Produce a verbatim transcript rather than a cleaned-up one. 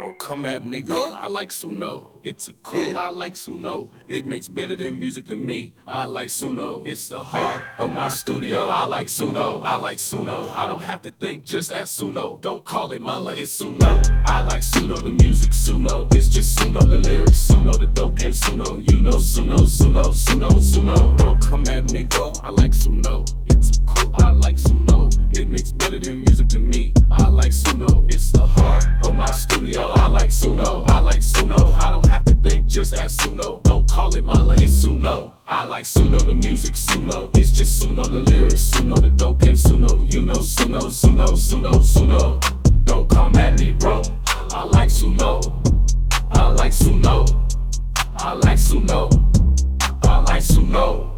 Don't come at me, girl. I like Suno. It's a cool, I like Suno. It makes better than music to me. I like Suno. It's the heart of my studio. I like Suno. I like Suno. I don't have to think, just ask Suno. Don't call it mala, it's Suno. I like Suno, the music Suno. It's just Suno, the lyrics Suno, the dope and Suno. You know Suno, Suno, Suno, Suno. Don't come at me, girl. I like Suno. It's cool, I like Suno. It makes better than music to me. I like Suno. It's the heart of my studio. I like Suno. I like Suno. I don't have to think, just ask Suno. Don't call it mala, it's Suno. I like Suno, the music Suno. It's just Suno, the lyrics Suno, the dope and Suno. You know Suno, Suno, Suno, Suno. Don't come at me, bro. I like Suno. I like Suno. I like Suno. I like Suno.